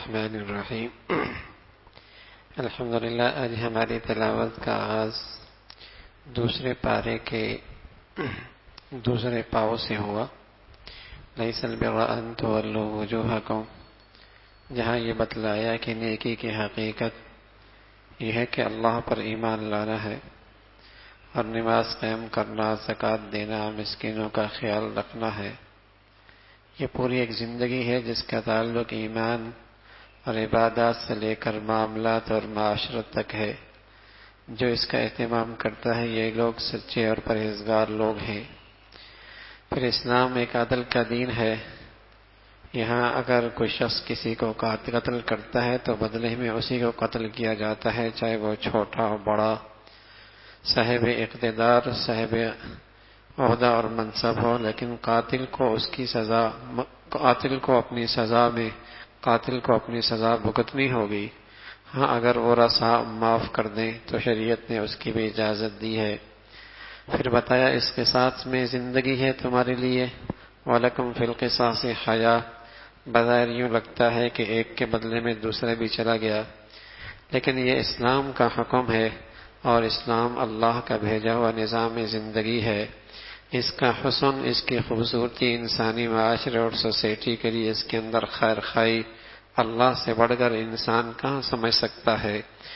الرحمن الرحیم الحمدللہ آج ہماری تلاوت کا آغاز دوسرے پارے کے دوسرے پاؤ سے ہوا، لیس البر ان تولوا وجوہکم، جہاں یہ بتلایا کہ نیکی کی حقیقت یہ ہے کہ اللہ پر ایمان لانا ہے اور نماز قائم کرنا، زکوٰۃ دینا، مسکینوں کا خیال رکھنا ہے۔ یہ پوری ایک زندگی ہے جس کا تعلق ایمان اور عبادات سے لے کر معاملات اور معاشرت تک ہے۔ جو اس کا اہتمام کرتا ہے یہ لوگ سچے اور پرہیزگار لوگ ہیں۔ پھر اسلام ایک عدل کا دین ہے۔ یہاں اگر کوئی شخص کسی کو قتل کرتا ہے تو بدلے میں اسی کو قتل کیا جاتا ہے، چاہے وہ چھوٹا ہو بڑا، صاحب اقتدار، صاحب عہدہ اور منصب ہو، لیکن قاتل کو اپنی سزا بھگتنی ہوگی۔ ہاں اگر وہ رسا معاف کر دیں تو شریعت نے اس کی بھی اجازت دی ہے۔ پھر بتایا اس قصاص میں زندگی ہے تمہارے لیے، وَلَكُمْ فِي الْقِصَاصِ حَیَاۃٌ۔ بظاہر یوں لگتا ہے کہ ایک کے بدلے میں دوسرا بھی چلا گیا، لیکن یہ اسلام کا حکم ہے اور اسلام اللہ کا بھیجا ہوا نظام زندگی ہے۔ اس کا حسن، اس کی خوبصورتی انسانی معاشرے اور سوسائٹی کے لیے اس کے اندر خیر خواہی اللہ سے بڑھ کر انسان کہاں سمجھ سکتا ہے۔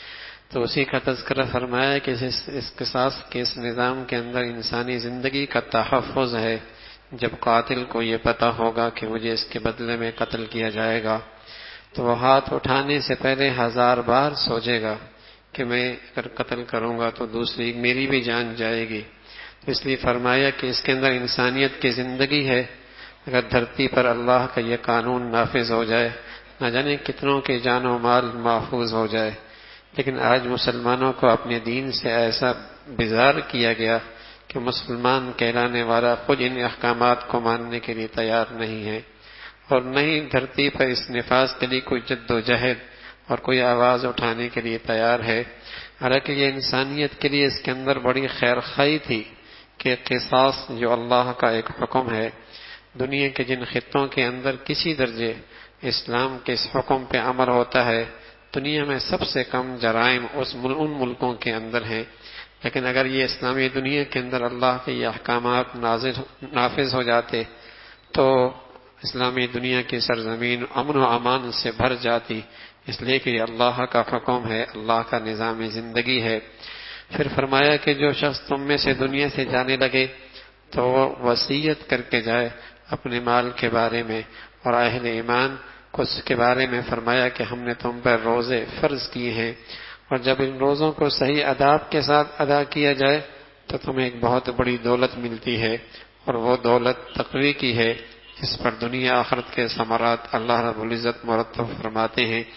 تو اسی کا تذکرہ فرمایا کہ اس قصاص کے اس نظام کے اندر انسانی زندگی کا تحفظ ہے۔ جب قاتل کو یہ پتہ ہوگا کہ مجھے اس کے بدلے میں قتل کیا جائے گا تو وہ ہاتھ اٹھانے سے پہلے 1000 بار سوچے گا کہ میں اگر قتل کروں گا تو دوسری میری بھی جان جائے گی۔ اس لیے فرمایا کہ اس کے اندر انسانیت کی زندگی ہے۔ اگر دھرتی پر اللہ کا یہ قانون نافذ ہو جائے، نہ جانے کتنوں کے جان و مال محفوظ ہو جائے، لیکن آج مسلمانوں کو اپنے دین سے ایسا بیزار کیا گیا کہ مسلمان کہلانے والا خود ان احکامات کو ماننے کے لیے تیار نہیں ہے، اور نہ ہی دھرتی پر اس نفاذ کے لیے کوئی جد و جہد اور کوئی آواز اٹھانے کے لیے تیار ہے۔ حالانکہ یہ انسانیت کے لیے اس کے اندر بڑی خیر خواہی تھی کہ قصاص جو اللہ کا ایک حکم ہے، دنیا کے جن خطوں کے اندر کسی درجے اسلام کے اس حکم پہ عمل ہوتا ہے، دنیا میں سب سے کم جرائم ان ملکوں کے اندر ہیں، لیکن اگر یہ اسلامی دنیا کے اندر اللہ کے یہ احکامات نافذ ہو جاتے تو اسلامی دنیا کی سرزمین امن و امان سے بھر جاتی، اس لیے کہ یہ اللہ کا حکم ہے، اللہ کا نظام زندگی ہے۔ پھر فرمایا کہ جو شخص تم میں سے دنیا سے جانے لگے تو وہ وصیت کر کے جائے اپنے مال کے بارے میں، اور اہل ایمان کو اس کے بارے میں فرمایا کہ ہم نے تم پر روزے فرض کیے ہیں، اور جب ان روزوں کو صحیح آداب کے ساتھ ادا کیا جائے تو تمہیں ایک بہت بڑی دولت ملتی ہے، اور وہ دولت تقوی کی ہے جس پر دنیا آخرت کے ثمرات اللہ رب العزت مرتب فرماتے ہیں۔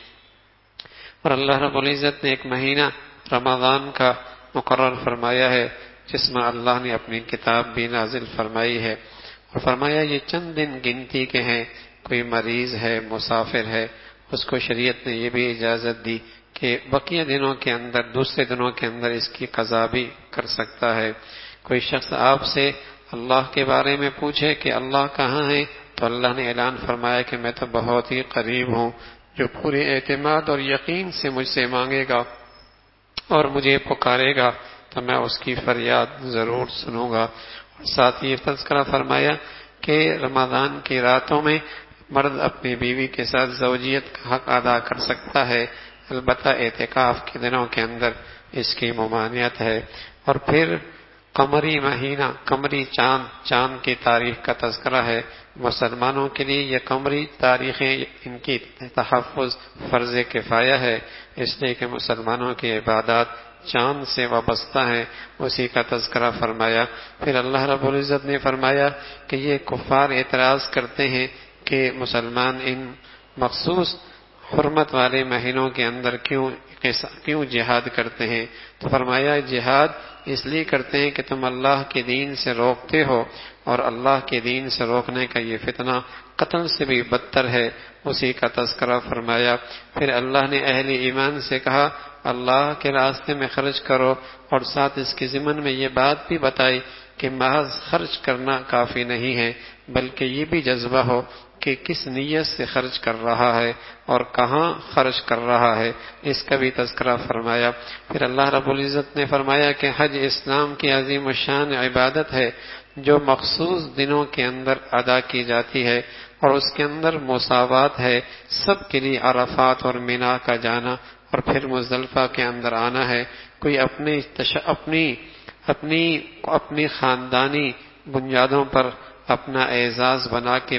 اور اللہ رب العزت نے ایک مہینہ رمضان کا مقرر فرمایا ہے جس میں اللہ نے اپنی کتاب بھی نازل فرمائی ہے، اور فرمایا یہ چند دن گنتی کے ہیں، کوئی مریض ہے، مسافر ہے، اس کو شریعت نے یہ بھی اجازت دی کہ بقیہ دنوں کے اندر، دوسرے دنوں کے اندر اس کی قضا بھی کر سکتا ہے۔ کوئی شخص آپ سے اللہ کے بارے میں پوچھے کہ اللہ کہاں ہے تو اللہ نے اعلان فرمایا کہ میں تو بہت ہی قریب ہوں، جو پورے اعتماد اور یقین سے مجھ سے مانگے گا اور مجھے پکارے گا تو میں اس کی فریاد ضرور سنوں گا۔ اور ساتھ یہ تذکرہ فرمایا کہ رمضان کی راتوں میں مرد اپنی بیوی کے ساتھ زوجیت کا حق ادا کر سکتا ہے، البتہ اعتکاف کے دنوں کے اندر اس کی ممانعت ہے۔ اور پھر قمری مہینہ، قمری چاند کی تاریخ کا تذکرہ ہے۔ مسلمانوں کے لیے یہ قمری تاریخیں، ان کی تحفظ فرض کفایہ ہے، اس لیے کہ مسلمانوں کی عبادات چاند سے وابستہ ہیں، اسی کا تذکرہ فرمایا۔ پھر اللہ رب العزت نے فرمایا کہ یہ کفار اعتراض کرتے ہیں کہ مسلمان ان مخصوص حرمت والے مہینوں کے اندر کیوں جہاد کرتے ہیں، تو فرمایا جہاد اس لیے کرتے ہیں کہ تم اللہ کے دین سے روکتے ہو، اور اللہ کے دین سے روکنے کا یہ فتنہ قتل سے بھی بدتر ہے، اسی کا تذکرہ فرمایا۔ پھر اللہ نے اہل ایمان سے کہا اللہ کے راستے میں خرچ کرو، اور ساتھ اس کے ضمن میں یہ بات بھی بتائی کہ محض خرچ کرنا کافی نہیں ہے، بلکہ یہ بھی جذبہ ہو کہ کس نیت سے خرچ کر رہا ہے اور کہاں خرچ کر رہا ہے، اس کا بھی تذکرہ فرمایا۔ پھر اللہ رب العزت نے فرمایا کہ حج اسلام کی عظیم الشان عبادت ہے جو مخصوص دنوں کے اندر ادا کی جاتی ہے، اور اس کے اندر مساوات ہے سب کے لیے عرفات اور مینا کا جانا اور پھر مزدلفہ کے اندر آنا ہے۔ کوئی اپنی خاندانی بنیادوں پر اپنا اعزاز بنا کے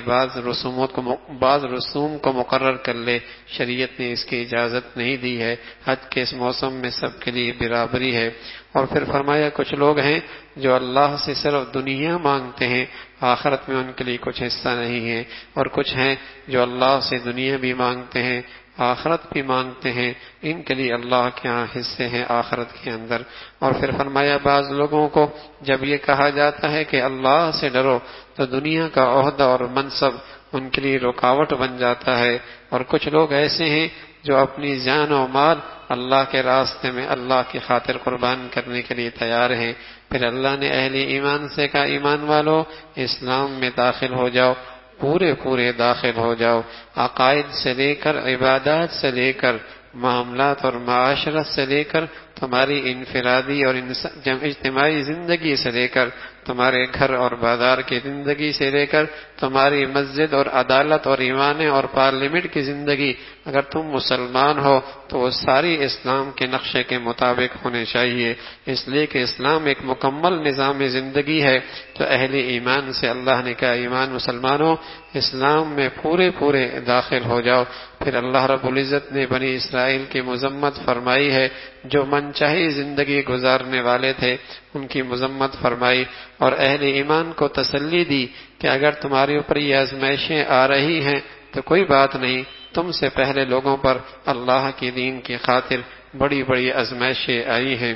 بعض رسوم کو مقرر کر لے، شریعت نے اس کی اجازت نہیں دی ہے۔ حج کے اس موسم میں سب کے لیے برابری ہے۔ اور پھر فرمایا کچھ لوگ ہیں جو اللہ سے صرف دنیا مانگتے ہیں، آخرت میں ان کے لیے کچھ حصہ نہیں ہے، اور کچھ ہیں جو اللہ سے دنیا بھی مانگتے ہیں، آخرت بھی مانگتے ہیں، ان کے لیے اللہ کے ہاں حصے ہیں آخرت کے اندر۔ اور پھر فرمایا بعض لوگوں کو جب یہ کہا جاتا ہے کہ اللہ سے ڈرو تو دنیا کا عہدہ اور منصب ان کے لیے رکاوٹ بن جاتا ہے، اور کچھ لوگ ایسے ہیں جو اپنی جان و مال اللہ کے راستے میں اللہ کی خاطر قربان کرنے کے لیے تیار ہیں۔ پھر اللہ نے اہل ایمان سے کہا ایمان والو اسلام میں داخل ہو جاؤ، پورے داخل ہو جاؤ، عقائد سے لے کر عبادات سے لے کر معاملات اور معاشرت سے لے کر تمہاری انفرادی اور اجتماعی زندگی سے لے کر تمہارے گھر اور بازار کی زندگی سے لے کر تمہاری مسجد اور عدالت اور ایوانے اور پارلیمنٹ کی زندگی، اگر تم مسلمان ہو تو وہ ساری اسلام کے نقشے کے مطابق ہونے چاہیے، اس لیے کہ اسلام ایک مکمل نظام زندگی ہے۔ تو اہل ایمان سے اللہ نے کہا ایمان مسلمانوں اسلام میں پورے داخل ہو جاؤ۔ پھر اللہ رب العزت نے بنی اسرائیل کی مذمت فرمائی ہے، جو من چاہی زندگی گزارنے والے تھے ان کی مذمت فرمائی، اور اہل ایمان کو تسلی دی کہ اگر تمہارے اوپر یہ آزمائشیں آ رہی ہیں تو کوئی بات نہیں، تم سے پہلے لوگوں پر اللہ کی دین کی خاطر بڑی آزمائشیں آئی ہیں۔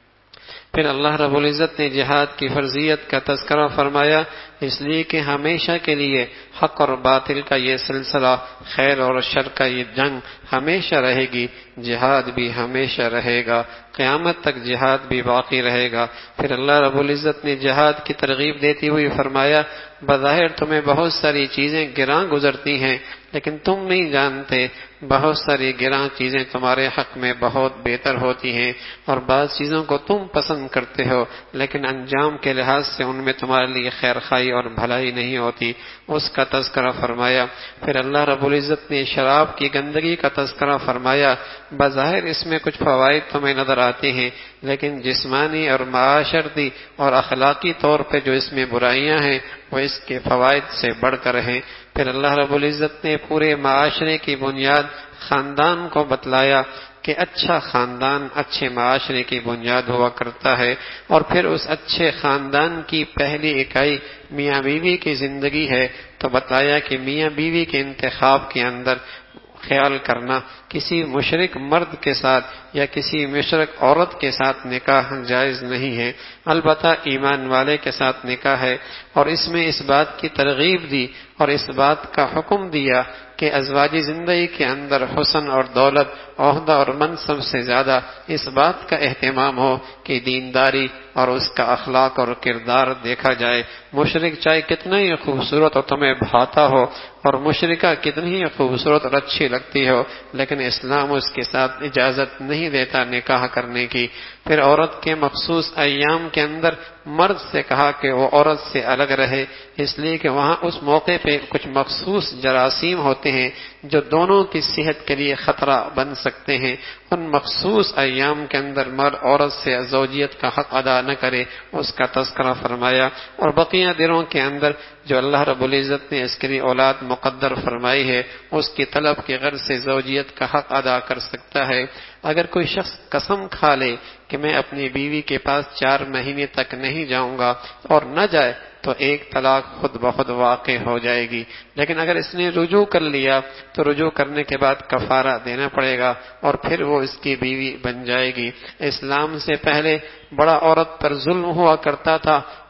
پھر اللہ رب العزت نے جہاد کی فرضیت کا تذکرہ فرمایا، اس لیے کہ ہمیشہ کے لیے حق اور باطل کا یہ سلسلہ، خیر اور شر کا یہ جنگ ہمیشہ رہے گی، جہاد بھی ہمیشہ رہے گا، قیامت تک جہاد بھی باقی رہے گا۔ پھر اللہ رب العزت نے جہاد کی ترغیب دیتی ہوئی فرمایا بظاہر تمہیں بہت ساری چیزیں گراں گزرتی ہیں، لیکن تم نہیں جانتے بہت ساری گراں چیزیں تمہارے حق میں بہت بہتر ہوتی ہیں، اور بعض چیزوں کو تم پسند کرتے ہو لیکن انجام کے لحاظ سے ان میں تمہارے لیے خیر خواہی اور بھلائی نہیں ہوتی، اس کا تذکرہ فرمایا۔ پھر اللہ رب العزت نے شراب کی گندگی کا تذکرہ فرمایا، بظاہر اس میں کچھ فوائد تمہیں نظر آتے ہیں لیکن جسمانی اور معاشرتی اور اخلاقی طور پہ جو اس میں برائیاں ہیں وہ اس کے فوائد سے بڑھ کر ہیں۔ پھر اللہ رب العزت نے پورے معاشرے کی بنیاد خاندان کو بتلایا کہ اچھا خاندان اچھے معاشرے کی بنیاد ہوا کرتا ہے، اور پھر اس اچھے خاندان کی پہلی اکائی میاں بیوی کی زندگی ہے، تو بتایا کہ میاں بیوی کے انتخاب کے اندر خیال کرنا کسی مشرک مرد کے ساتھ یا کسی مشرک عورت کے ساتھ نکاح جائز نہیں ہے، البتہ ایمان والے کے ساتھ نکاح ہے، اور اس میں اس بات کی ترغیب دی اور اس بات کا حکم دیا کہ ازواجی زندگی کے اندر حسن اور دولت، عہدہ اور منصب سے زیادہ اس بات کا اہتمام ہو کہ دینداری اور اس کا اخلاق اور کردار دیکھا جائے۔ مشرک چاہے کتنا ہی خوبصورت اور تمہیں بھاتا ہو، اور مشرکہ کتنی ہی خوبصورت اور اچھی لگتی ہو، لیکن اسلام اس کے ساتھ اجازت نہیں دیتا نکاح کرنے کی۔ پھر عورت کے مخصوص ایام کے اندر مرد سے کہا کہ وہ عورت سے الگ رہے، اس لیے کہ وہاں اس موقع پہ کچھ مخصوص جراثیم ہوتے ہیں جو دونوں کی صحت کے لیے خطرہ بن سکتے ہیں، ان مخصوص ایام کے اندر مرد عورت سے زوجیت کا حق ادا نہ کرے، اس کا تذکرہ فرمایا۔ اور بقیہ دنوں کے اندر جو اللہ رب العزت نے اس کے لیے اولاد مقدر فرمائی ہے اس کی طلب کی غرض سے زوجیت کا حق ادا کر سکتا ہے۔ اگر کوئی شخص قسم کھا لے کہ میں اپنی بیوی کے پاس 4 مہینے تک نہیں جاؤں گا اور نہ جائے تو ایک طلاق خود بخود واقع ہو جائے گی، لیکن اگر اس نے رجوع کر لیا تو رجوع کرنے کے بعد کفارہ دینا پڑے گا اور پھر وہ اس کی بیوی بن جائے گی۔ اسلام سے پہلے بڑا عورت پر ظلم ہوا کرتا تھا،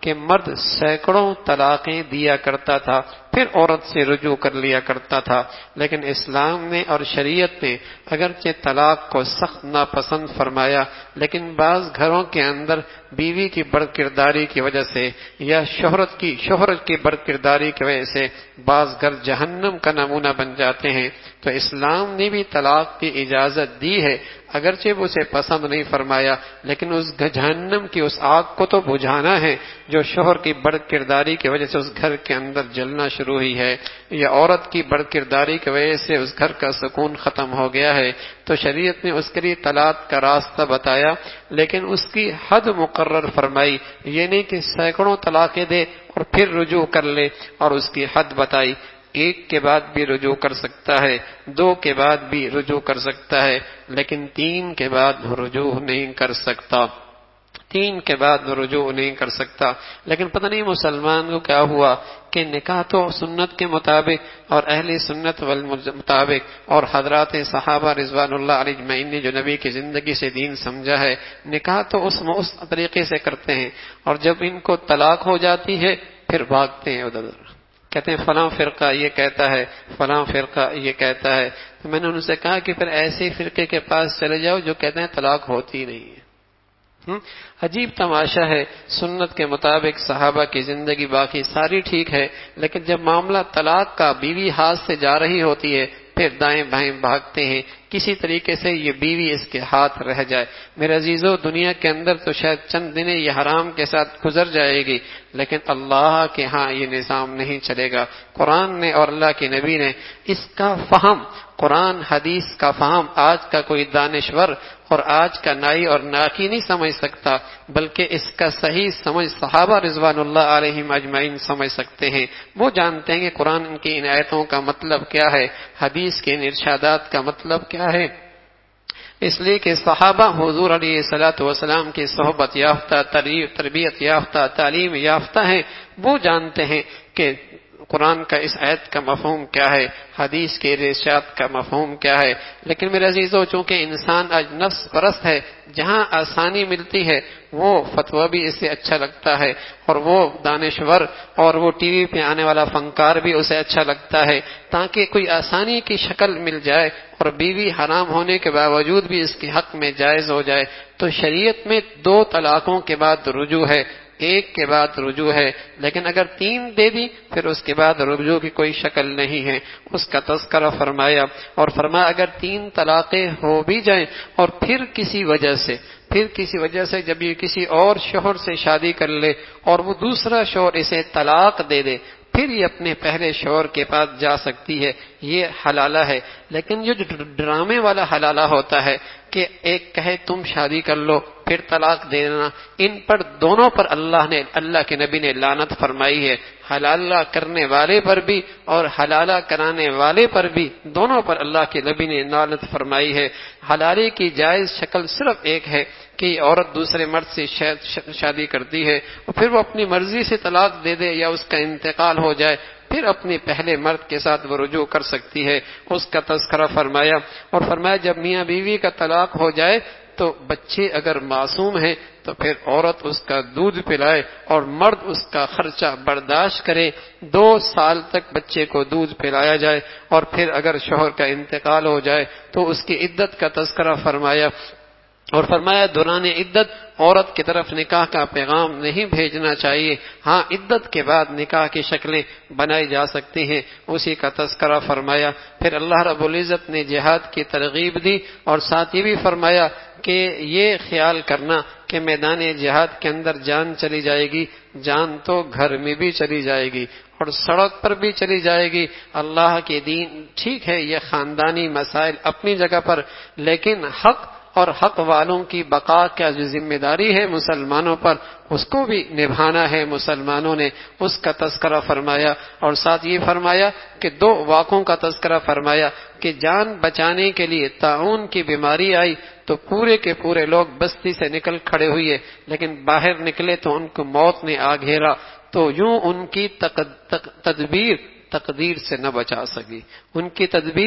کہ مرد سینکڑوں طلاقیں دیا کرتا تھا پھر عورت سے رجوع کر لیا کرتا تھا، لیکن اسلام نے اور شریعت نے اگرچہ طلاق کو سخت ناپسند فرمایا، لیکن بعض گھروں کے اندر بیوی کی بد کرداری کی وجہ سے یا شہرت کی بد کرداری کی وجہ سے بعض گھر جہنم کا نمونہ بن جاتے ہیں، تو اسلام نے بھی طلاق کی اجازت دی ہے، اگرچہ وہ اسے پسند نہیں فرمایا، لیکن اس جہنم کی اس آگ کو تو بجھانا ہے جو شوہر کی بد کرداری کی وجہ سے اس گھر کے اندر جلنا شروع ہوئی ہے، یا عورت کی بد کرداری کی وجہ سے اس گھر کا سکون ختم ہو گیا ہے، تو شریعت نے اس کے لیے طلاق کا راستہ بتایا، لیکن اس کی حد مقرر فرمائی، یہ نہیں کہ سینکڑوں طلاقیں دے اور پھر رجوع کر لے، اور اس کی حد بتائی، ایک کے بعد بھی رجوع کر سکتا ہے، دو کے بعد بھی رجوع کر سکتا ہے، لیکن تین کے بعد رجوع نہیں کر سکتا، تین کے بعد رجوع نہیں کر سکتا۔ لیکن پتہ نہیں مسلمان کو کیا ہوا کہ نکاح تو سنت کے مطابق اور اہل سنت والمطابق اور حضرات صحابہ رضوان اللہ علیہ اجمعین نے جو نبی کی زندگی سے دین سمجھا ہے، نکاح تو اس طریقے سے کرتے ہیں، اور جب ان کو طلاق ہو جاتی ہے پھر بھاگتے ہیں ادھر ادھر، کہتے ہیں فلاں فرقہ یہ کہتا ہے، فلاں فرقہ یہ کہتا ہے۔ تو میں نے ان سے کہا کہ پھر ایسے فرقے کے پاس چلے جاؤ جو کہتے ہیں طلاق ہوتی نہیں ہے۔ عجیب تماشا ہے، سنت کے مطابق صحابہ کی زندگی باقی ساری ٹھیک ہے، لیکن جب معاملہ طلاق کا بیوی ہاتھ سے جا رہی ہوتی ہے پھر دائیں بائیں بھاگتے ہیں، کسی طریقے سے یہ بیوی اس کے ہاتھ رہ جائے۔ میرے عزیزو، دنیا کے اندر تو شاید چند دن یہ حرام کے ساتھ گزر جائے گی، لیکن اللہ کے ہاں یہ نظام نہیں چلے گا۔ قرآن نے اور اللہ کے نبی نے اس کا فہم، قرآن حدیث کا فہم آج کا کوئی دانشور اور آج کا نائی اور ناکی نہیں سمجھ سکتا، بلکہ اس کا صحیح سمجھ صحابہ رضوان اللہ علیہم اجمعین سمجھ سکتے ہیں۔ وہ جانتے ہیں کہ قرآن کی ان آیتوں کا مطلب کیا ہے، حدیث کے ان ارشادات کا مطلب کیا ہے، اس لیے کہ صحابہ حضور علیہ الصلوۃ والسلام کی صحبت یافتہ، تربیت یافتہ، تعلیم یافتہ ہیں، وہ جانتے ہیں کہ قرآن کا اس آیت کا مفہوم کیا ہے، حدیث کے ارشاد کا مفہوم کیا ہے۔ لیکن میرے عزیزو، چونکہ انسان آج نفس پرست ہے، جہاں آسانی ملتی ہے وہ فتویٰ بھی اسے اچھا لگتا ہے، اور وہ دانشور اور وہ ٹی وی پہ آنے والا فنکار بھی اسے اچھا لگتا ہے، تاکہ کوئی آسانی کی شکل مل جائے اور بیوی حرام ہونے کے باوجود بھی اس کے حق میں جائز ہو جائے۔ تو شریعت میں 2 طلاقوں کے بعد رجوع ہے، ایک کے بعد رجوع ہے، لیکن اگر 3 دے دی پھر اس کے بعد رجوع کی کوئی شکل نہیں ہے، اس کا تذکرہ فرمایا، اور فرمایا اگر 3 طلاقیں ہو بھی جائیں اور پھر کسی وجہ سے جب یہ کسی اور شوہر سے شادی کر لے اور وہ دوسرا شوہر اسے طلاق دے دے، پھر یہ اپنے پہلے شوہر کے پاس جا سکتی ہے، یہ حلالہ ہے۔ لیکن جو ڈرامے والا حلالہ ہوتا ہے کہ ایک کہے تم شادی کر لو پھر طلاق دے دینا، ان پر دونوں پر اللہ کے نبی نے لعنت فرمائی ہے، حلالہ کرنے والے پر بھی اور حلالہ کرانے والے پر بھی، دونوں پر اللہ کے نبی نے لعنت فرمائی ہے۔ حلالے کی جائز شکل صرف ایک ہے کہ عورت دوسرے مرد سے شادی کرتی ہے اور پھر وہ اپنی مرضی سے طلاق دے دے یا اس کا انتقال ہو جائے، پھر اپنے پہلے مرد کے ساتھ وہ رجوع کر سکتی ہے، اس کا تذکرہ فرمایا، اور فرمایا جب میاں بیوی کا طلاق ہو جائے تو بچے اگر معصوم ہیں تو پھر عورت اس کا دودھ پلائے اور مرد اس کا خرچہ برداشت کرے، 2 سال تک بچے کو دودھ پلایا جائے، اور پھر اگر شوہر کا انتقال ہو جائے تو اس کی عدت کا تذکرہ فرمایا، اور فرمایا دوران عدت عورت کی طرف نکاح کا پیغام نہیں بھیجنا چاہیے، ہاں عدت کے بعد نکاح کی شکلیں بنائی جا سکتی ہیں، اسی کا تذکرہ فرمایا۔ پھر اللہ رب العزت نے جہاد کی ترغیب دی اور ساتھ یہ بھی فرمایا کہ یہ خیال کرنا کہ میدان جہاد کے اندر جان چلی جائے گی، جان تو گھر میں بھی چلی جائے گی اور سڑک پر بھی چلی جائے گی۔ اللہ کے دین ٹھیک ہے، یہ خاندانی مسائل اپنی جگہ پر، لیکن حق اور حق والوں کی بقا کا جو ذمہ داری ہے مسلمانوں پر، اس کو بھی نبھانا ہے مسلمانوں نے، اس کا تذکرہ فرمایا، اور ساتھ یہ فرمایا کہ 2 واقعوں کا تذکرہ فرمایا کہ جان بچانے کے لیے طاعون کی بیماری آئی تو پورے کے پورے لوگ بستی سے نکل کھڑے ہوئے، لیکن باہر نکلے تو ان کو موت نے آ گھیرا، تو یوں ان کی تدبیر تقدیر سے نہ بچا سکی، ان کی تدبیر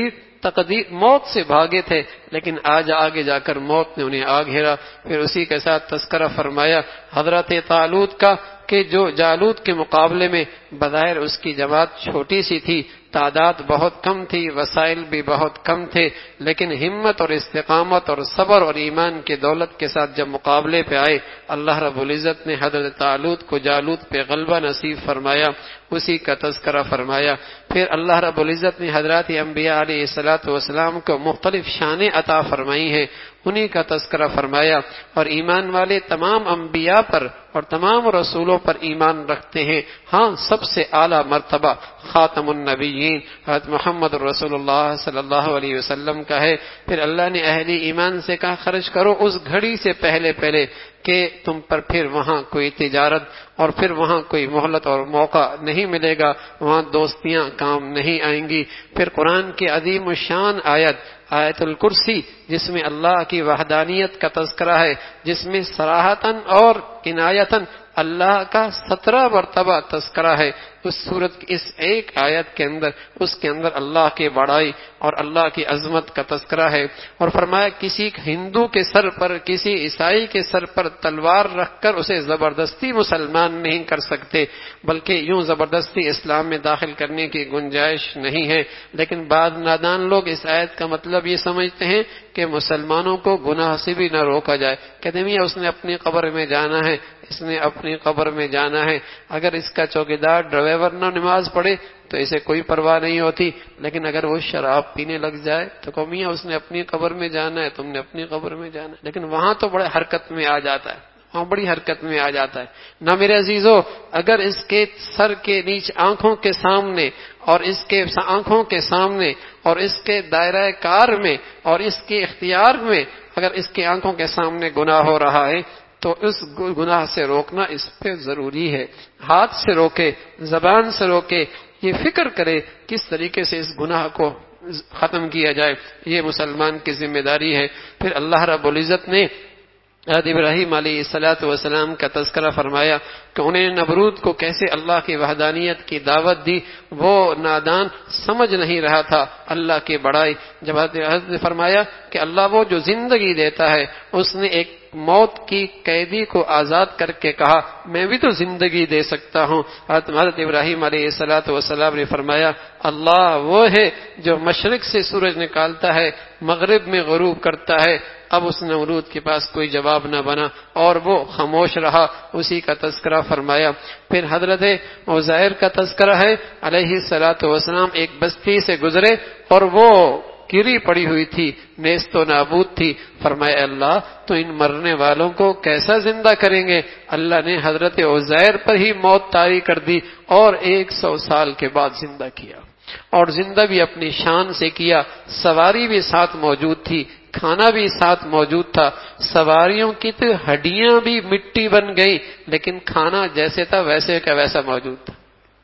تقدیر موت سے بھاگے تھے، لیکن آج آگے جا کر موت نے انہیں آ گھیرا۔ پھر اسی کے ساتھ تذکرہ فرمایا حضرت طالوت کا کہ جو جالوت کے مقابلے میں بظاہر اس کی جماعت چھوٹی سی تھی، تعداد بہت کم تھی، وسائل بھی بہت کم تھے، لیکن ہمت اور استقامت اور صبر اور ایمان کی دولت کے ساتھ جب مقابلے پہ آئے، اللہ رب العزت نے حضرت طالوت کو جالوت پہ غلبہ نصیب فرمایا، اسی کا تذکرہ فرمایا۔ پھر اللہ رب العزت نے حضرات انبیاء علیہ الصلوۃ والسلام کو مختلف شانیں عطا فرمائی ہیں، انہی کا تذکرہ فرمایا۔ اور ایمان والے تمام انبیاء پر اور تمام رسولوں پر ایمان رکھتے ہیں، ہاں سب سے اعلیٰ مرتبہ خاتم النبیین حضرت محمد رسول اللہ صلی اللہ علیہ وسلم کا ہے۔ پھر اللہ نے اہل ایمان سے کہا خرچ کرو اس گھڑی سے پہلے کہ تم پر پھر وہاں کوئی تجارت اور پھر وہاں کوئی مہلت اور موقع نہیں ملے گا، وہاں دوستیاں کام نہیں آئیں گی۔ پھر قرآن کی عظیم الشان آیت الکرسی، جس میں اللہ کی وحدانیت کا تذکرہ ہے، جس میں صراحتاً اور عنایتاً اللہ کا 17 مرتبہ تذکرہ ہے، اس سورت کی اس ایک آیت کے اندر، اس کے اندر اللہ کی بڑائی اور اللہ کی عظمت کا تذکرہ ہے۔ اور فرمایا کسی ہندو کے سر پر، کسی عیسائی کے سر پر تلوار رکھ کر اسے زبردستی مسلمان نہیں کر سکتے، بلکہ یوں زبردستی اسلام میں داخل کرنے کی گنجائش نہیں ہے۔ لیکن بعض نادان لوگ اس آیت کا مطلب یہ سمجھتے ہیں کہ مسلمانوں کو گناہ سے بھی نہ روکا جائے، کہتے ہیں اس نے اپنی قبر میں جانا ہے، اس نے اپنی قبر میں جانا ہے، اگر اس کا چوکیدار ڈرائیور نہ نماز پڑھے تو اسے کوئی پرواہ نہیں ہوتی، لیکن اگر وہ شراب پینے لگ جائے تو میاں اس نے اپنی قبر میں جانا ہے، تم نے اپنی قبر میں جانا ہے۔ لیکن وہاں تو بڑے حرکت میں آ جاتا ہے، وہاں بڑی حرکت میں آ جاتا ہے۔ نہ میرے عزیزو، اگر اس کے سر کے نیچے آنکھوں کے سامنے اور اس کے آنکھوں کے سامنے اور اس کے دائرہ کار میں اور اس کے اختیار میں اگر اس کی آنکھوں کے سامنے گناہ ہو رہا ہے تو اس گناہ سے روکنا اس پہ ضروری ہے، ہاتھ سے روکے، زبان سے روکے، یہ فکر کرے کس طریقے سے اس گناہ کو ختم کیا جائے، یہ مسلمان کی ذمہ داری ہے۔ پھر اللہ رب العزت نے حضرت ابراہیم علیہ السلام کا تذکرہ فرمایا کہ انہیں نمرود کو کیسے اللہ کی وحدانیت کی دعوت دی، وہ نادان سمجھ نہیں رہا تھا اللہ کی بڑائی۔ جب حضرت نے فرمایا کہ اللہ وہ جو زندگی دیتا ہے، اس نے ایک موت کی قیدی کو آزاد کر کے کہا میں بھی تو زندگی دے سکتا ہوں۔ حضرت ابراہیم علیہ السلام نے فرمایا اللہ وہ ہے جو مشرق سے سورج نکالتا ہے، مغرب میں غروب کرتا ہے۔ اب اس نمرود کے پاس کوئی جواب نہ بنا اور وہ خاموش رہا، اسی کا تذکرہ فرمایا۔ پھر حضرت عزیر کا تذکرہ ہے علیہ السلام ایک بستی سے گزرے اور وہ گری پڑی ہوئی تھی، نیست و نابود تھی، فرمایا اللہ تو ان مرنے والوں کو کیسا زندہ کریں گے؟ اللہ نے حضرت عزیر پر ہی موت طاری کر دی اور 100 سال کے بعد زندہ کیا، اور زندہ بھی اپنی شان سے کیا، سواری بھی ساتھ موجود تھی، کھانا بھی ساتھ موجود تھا، سواریوں کی تو ہڈیاں بھی مٹی بن گئی لیکن کھانا جیسے تھا ویسے کا ویسا موجود تھا۔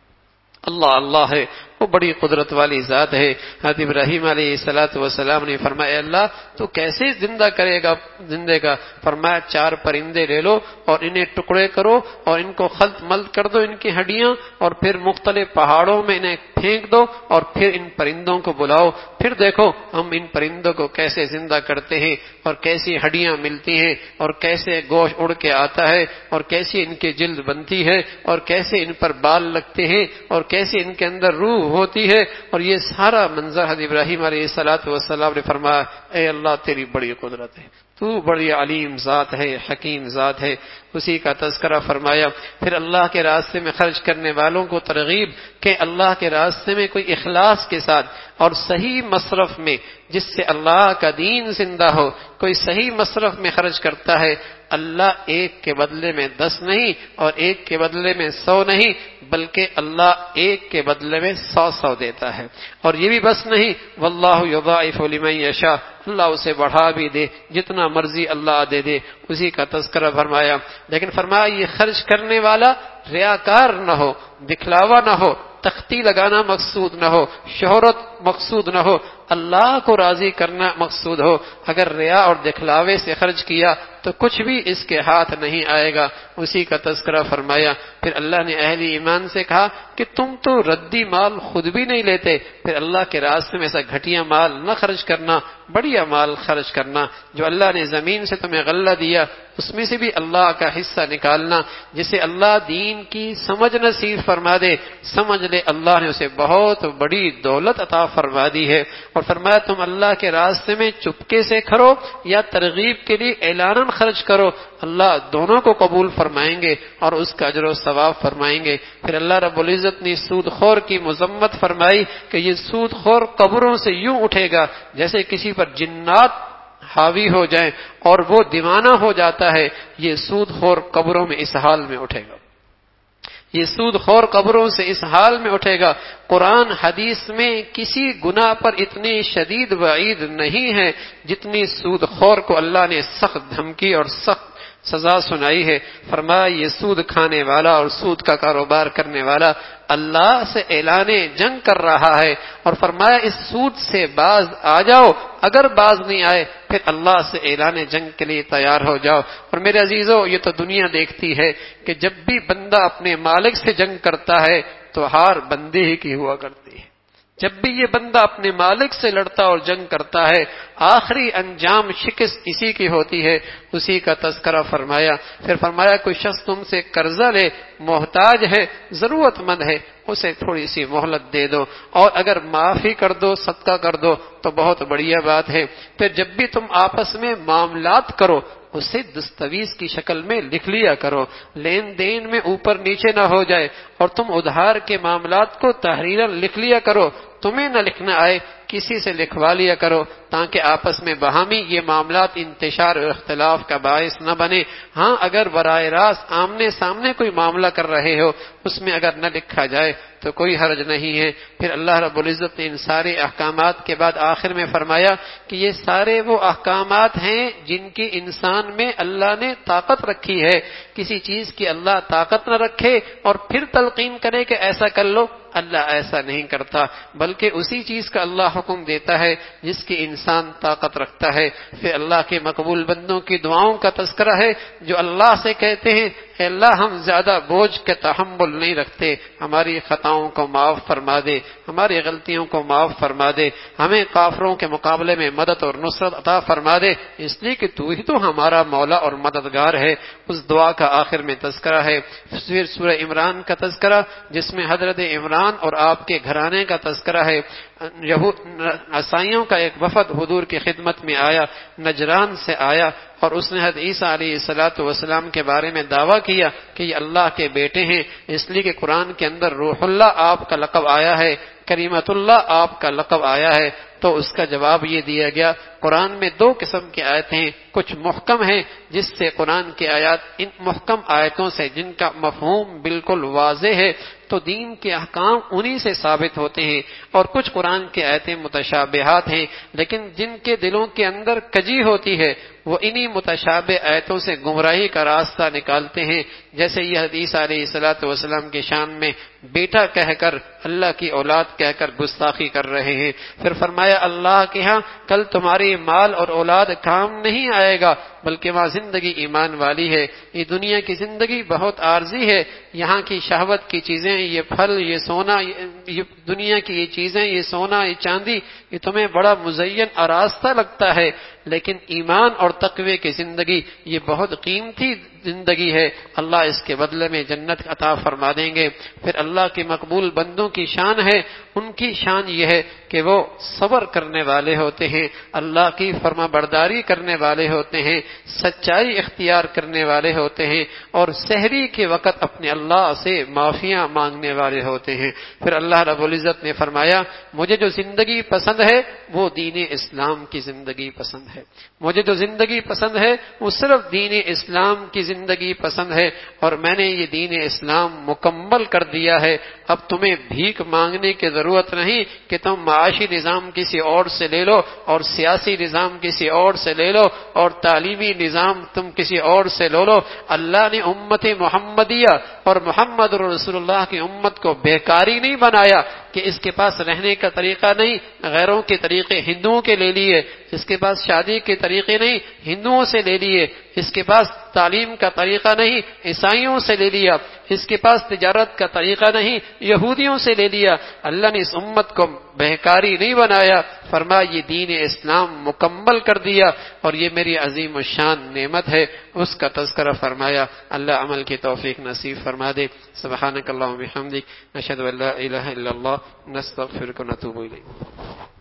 اللہ اللہ ہے، وہ بڑی قدرت والی ذات ہے۔ حضرت ابراہیم علیہ السلام نے فرمایا اللہ تو کیسے زندہ کرے گا زندے کا؟ فرمایا 4 پرندے لے لو اور انہیں ٹکڑے کرو اور ان کو خلط ملط کر دو ان کی ہڈیاں، اور پھر مختلف پہاڑوں میں انہیں پھینک دو اور پھر ان پرندوں کو بلاؤ، پھر دیکھو ہم ان پرندوں کو کیسے زندہ کرتے ہیں اور کیسی ہڈیاں ملتی ہیں اور کیسے گوشت اڑ کے آتا ہے اور کیسی ان کی جلد بنتی ہے اور کیسے ان پر بال لگتے ہیں اور کیسے ان کے اندر روح ہوتی ہے۔ اور یہ سارا منظر حضرت ابراہیم علیہ السلام نے فرمایا اے اللہ تیری بڑی قدرت ہے، تو بڑی علیم ذات ہے، حکیم ذات ہے، اسی کا تذکرہ فرمایا۔ پھر اللہ کے راستے میں خرچ کرنے والوں کو ترغیب کہ اللہ کے راستے میں کوئی اخلاص کے ساتھ اور صحیح مصرف میں، جس سے اللہ کا دین زندہ ہو، کوئی صحیح مصرف میں خرچ کرتا ہے، اللہ 1 کے بدلے میں 10 نہیں اور 1 کے بدلے میں 100 نہیں، بلکہ اللہ 1 کے بدلے میں 100 دیتا ہے۔ اور یہ بھی بس نہیں، واللہ یضاعف لمن یشاء، اللہ اسے بڑھا بھی دے، جتنا مرضی اللہ دے، اسی کا تذکرہ فرمایا۔ لیکن فرمایا یہ خرچ کرنے والا ریاکار نہ ہو، دکھلاوا نہ ہو، تختی لگانا مقصود نہ ہو، شہرت مقصود نہ ہو، اللہ کو راضی کرنا مقصود ہو. اگر ریا اور دکھلاوے سے خرچ کیا تو کچھ بھی اس کے ہاتھ نہیں آئے گا. اسی کا تذکرہ فرمایا. پھر اللہ نے اہل ایمان سے کہا کہ تم تو ردی مال خود بھی نہیں لیتے، پھر اللہ کے راستے میں ایسا گھٹیا مال نہ خرچ کرنا، بڑھیا مال خرچ کرنا. جو اللہ نے زمین سے تمہیں غلہ دیا اس میں سے بھی اللہ کا حصہ نکالنا. جسے اللہ دین کی سمجھ نصیب فرما دے، سمجھ لے اللہ نے اسے بہت بڑی دولت عطا فرما دی ہے. اور فرمایا تم اللہ کے راستے میں چپکے سے کھڑو یا ترغیب کے لیے اعلاناً خرچ کرو، اللہ دونوں کو قبول فرمائیں گے اور اس کا اجر و ثواب فرمائیں گے. پھر اللہ رب العزت نے سود خور کی مذمت فرمائی کہ یہ سود خور قبروں سے یوں اٹھے گا جیسے کسی پر جنات حاوی ہو جائیں اور وہ دیوانہ ہو جاتا ہے. یہ سود خور قبروں میں اس حال میں اٹھے گا. یہ سود خور قبروں سے اس حال میں اٹھے گا. قرآن حدیث میں کسی گناہ پر اتنی شدید وعید نہیں ہے جتنی سود خور کو اللہ نے سخت دھمکی اور سخت سزا سنائی ہے. فرمایا یہ سود کھانے والا اور سود کا کاروبار کرنے والا اللہ سے اعلان جنگ کر رہا ہے. اور فرمایا اس سود سے باز آ جاؤ، اگر باز نہیں آئے پھر اللہ سے اعلان جنگ کے لیے تیار ہو جاؤ. اور میرے عزیزو یہ تو دنیا دیکھتی ہے کہ جب بھی بندہ اپنے مالک سے جنگ کرتا ہے تو ہار بندے ہی کی ہوا کرتی ہے. جب بھی یہ بندہ اپنے مالک سے لڑتا اور جنگ کرتا ہے آخری انجام شکست اسی کی ہوتی ہے. اسی کا تذکرہ فرمایا. پھر فرمایا کوئی شخص تم سے قرضہ لے، محتاج ہے، ضرورت مند ہے، اسے تھوڑی سی مہلت دے دو، اور اگر معافی کر دو، صدقہ کر دو تو بہت بڑھیا بات ہے. پھر جب بھی تم آپس میں معاملات کرو اسے دستاویز کی شکل میں لکھ لیا کرو، لین دین میں اوپر نیچے نہ ہو جائے. اور تم ادھار کے معاملات کو تحریراً لکھ لیا کرو، تمہیں نہ لکھنا آئے کسی سے لکھوا لیا کرو تاکہ آپس میں باہمی یہ معاملات انتشار اور اختلاف کا باعث نہ بنے. ہاں اگر براہ راست آمنے سامنے کوئی معاملہ کر رہے ہو اس میں اگر نہ لکھا جائے تو کوئی حرج نہیں ہے. پھر اللہ رب العزت نے ان سارے احکامات کے بعد آخر میں فرمایا کہ یہ سارے وہ احکامات ہیں جن کی انسان میں اللہ نے طاقت رکھی ہے. کسی چیز کی اللہ طاقت نہ رکھے اور پھر تلقین کرے کہ ایسا کر لو، اللہ ایسا نہیں کرتا، بلکہ اسی چیز کا اللہ حکم دیتا ہے جس کی انسان طاقت رکھتا ہے. پھر اللہ کے مقبول بندوں کی دعاؤں کا تذکرہ ہے جو اللہ سے کہتے ہیں اے اللہ ہم زیادہ بوجھ کے تحمل نہیں رکھتے، ہماری خطاؤں کو معاف فرما دے، ہماری غلطیوں کو معاف فرما دے، ہمیں کافروں کے مقابلے میں مدد اور نصرت عطا فرما دے، اس لیے کہ تو ہی تو ہمارا مولا اور مددگار ہے. اس دعا کا آخر میں تذکرہ ہے. پھر سورہ عمران کا تذکرہ جس میں حضرت عمران اور آپ کے گھرانے کا تذکرہ ہے. عیسائیوں کا ایک وفد حضور کی خدمت میں آیا، نجران سے آیا، اور اس نے حضرت عیسیٰ علیہ السلام کے بارے میں دعویٰ کیا کہ یہ اللہ کے بیٹے ہیں، اس لیے کہ قرآن کے اندر روح اللہ آپ کا لقب آیا ہے، کریمت اللہ آپ کا لقب آیا ہے. تو اس کا جواب یہ دیا گیا قرآن میں دو قسم کی آیتیں ہیں، کچھ محکم ہیں جس سے قرآن کی آیات ان محکم آیتوں سے جن کا مفہوم بالکل واضح ہے تو دین کے احکام انہی سے ثابت ہوتے ہیں، اور کچھ قرآن کی آیتیں متشابہات ہیں لیکن جن کے دلوں کے اندر کجی ہوتی ہے وہ انہی متشابہ آیتوں سے گمراہی کا راستہ نکالتے ہیں. جیسے یہ حدیث علیہ السلام کی شان میں بیٹا کہہ کر اللہ کی اولاد کہہ کر گستاخی کر رہے ہیں. پھر فرمایا اللہ کے ہاں کل تمہاری مال اور اولاد کام نہیں آئے گا بلکہ وہاں زندگی ایمان والی ہے. یہ دنیا کی زندگی بہت عارضی ہے، یہاں کی شہوت کی چیزیں، یہ پھل، یہ سونا، یہ دنیا کی یہ چیزیں، یہ سونا، یہ چاندی، یہ تمہیں بڑا مزین آراستہ لگتا ہے، لیکن ایمان اور تقوی کی زندگی یہ بہت قیمتی زندگی ہے، اللہ اس کے بدلے میں جنت عطا فرما دیں گے. پھر اللہ کے مقبول بندوں کی شان ہے، ان کی شان یہ ہے کہ وہ صبر کرنے والے ہوتے ہیں، اللہ کی فرما برداری کرنے والے ہوتے ہیں، سچائی اختیار کرنے والے ہوتے ہیں، اور سحری کے وقت اپنے اللہ سے معافیاں مانگنے والے ہوتے ہیں. پھر اللہ رب العزت نے فرمایا مجھے جو زندگی پسند ہے وہ دین اسلام کی زندگی پسند ہے، مجھے جو زندگی پسند ہے وہ صرف دین اسلام کی زندگی پسند ہے، اور میں نے یہ دین اسلام مکمل کر دیا ہے. اب تمہیں بھیک مانگنے کی ضرورت نہیں کہ تم معاشی نظام کسی اور سے لے لو، اور سیاسی نظام کسی اور سے لے لو، اور تعلیمی نظام تم کسی اور سے لے لو. اللہ نے امت محمدیہ اور محمد رسول اللہ کی امت کو بیکاری نہیں بنایا کہ اس کے پاس رہنے کا طریقہ نہیں، غیروں کے طریقے ہندوؤں کے لے لیے، اس کے پاس شادی کے طریقے نہیں، ہندوؤں سے لے لیے، اس کے پاس تعلیم کا طریقہ نہیں، عیسائیوں سے لے لیا، اس کے پاس تجارت کا طریقہ نہیں، یہودیوں سے لے لیا۔ اللہ نے اس امت کو بہکاری نہیں بنایا، فرمایا یہ دین اسلام مکمل کر دیا اور یہ میری عظیم الشان نعمت ہے، اس کا تذکرہ فرمایا۔ اللہ عمل کی توفیق نصیب فرما دے۔ سبحانک اللہم و بحمدک، نشہد ان لا الہ الا اللہ، نستغفرک و نتوب الیک۔